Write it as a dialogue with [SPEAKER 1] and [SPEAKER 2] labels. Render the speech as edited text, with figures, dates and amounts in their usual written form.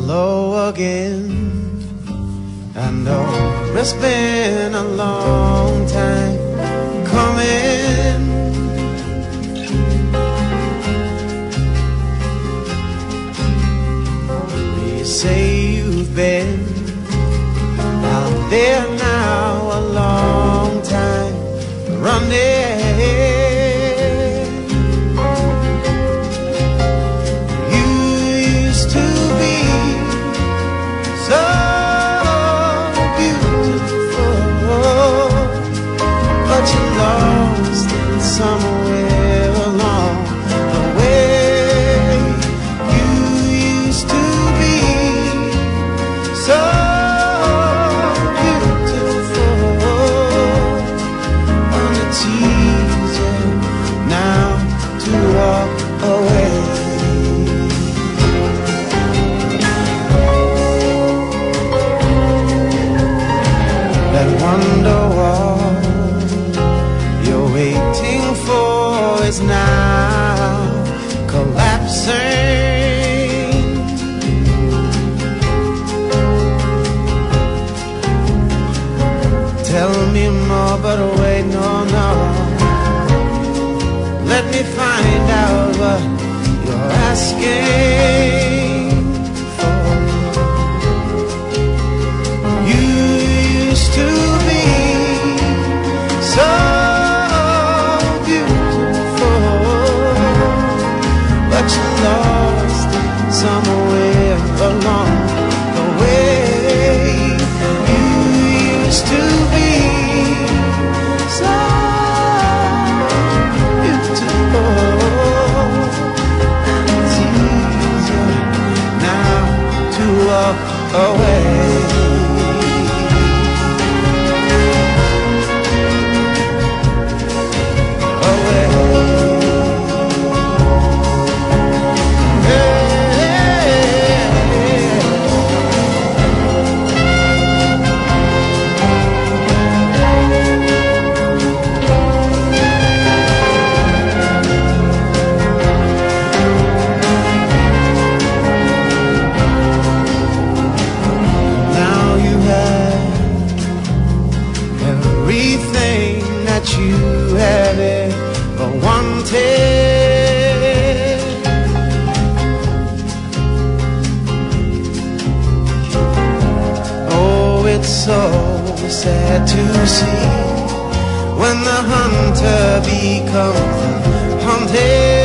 [SPEAKER 1] hello again. I know it's been a long time coming. You say you've been out there now a long time running. Somewhere along the way, you used to be so beautiful, and it's easy now to walk away. That Wonderwall you're waiting for is now collapsing. Tell me more, but wait, no. Let me find out what you're asking for. You used to be so lost somewhere along the way. You used to be so beautiful, and it's easier now to walk away. Everything that you have ever wanted. Oh, it's so sad to see when the hunter becomes hunted.